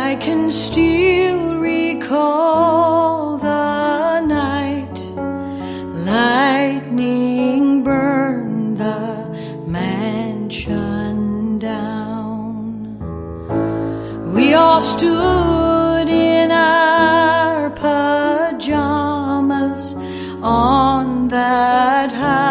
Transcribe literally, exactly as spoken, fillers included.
I can still recall the night lightning burned the mansion down. We all stood in our pajamas on that high